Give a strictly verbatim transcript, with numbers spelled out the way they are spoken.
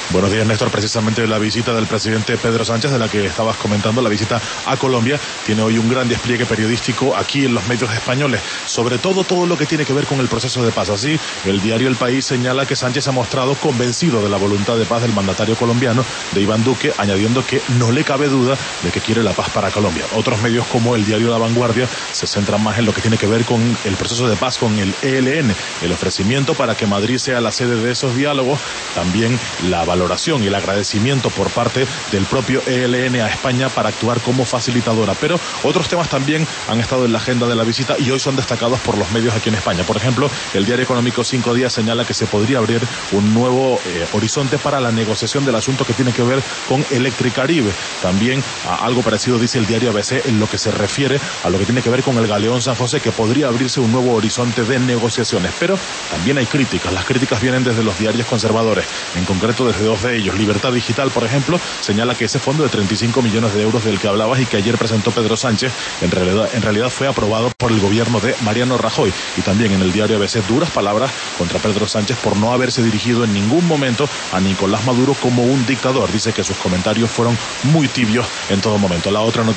Buenos días, Néstor. Precisamente la visita del presidente Pedro Sánchez, de la que estabas comentando, la visita a Colombia, tiene hoy un gran despliegue periodístico aquí en los medios españoles, sobre todo todo lo que tiene que ver con el proceso de paz. Así, el diario El País señala que Sánchez ha mostrado convencido de la voluntad de paz del mandatario colombiano, de Iván Duque, añadiendo que no le cabe duda de que quiere la paz para Colombia. Otros medios, como el diario La Vanguardia, se centran más en lo que tiene que ver con el proceso de paz con el E L N, el ofrecimiento para que Madrid sea la sede de esos diálogos, también la valoración y el agradecimiento por parte del propio E L N a España para actuar como facilitadora. Pero otros temas también han estado en la agenda de la visita y hoy son destacados por los medios aquí en España. Por ejemplo, el diario económico Cinco Días señala que se podría abrir un nuevo eh, horizonte para la negociación del asunto que tiene que ver con Electricaribe. También a algo parecido dice el diario A B C en lo que se refiere a lo que tiene que ver con el galeón San José, que podría abrirse un nuevo horizonte de negociaciones. Pero también hay críticas. Las críticas vienen desde los diarios conservadores, en concreto desde dos de ellos. Libertad Digital, por ejemplo, señala que ese fondo de treinta y cinco millones de euros del que hablabas y que ayer presentó Pedro Sánchez, en realidad, en realidad fue aprobado por el gobierno de Mariano Rajoy. Y también en el diario A B C, duras palabras contra Pedro Sánchez por no haberse dirigido en ningún momento a Nicolás Maduro como un dictador. Dice que sus comentarios fueron muy tibios en todo momento. La otra noticia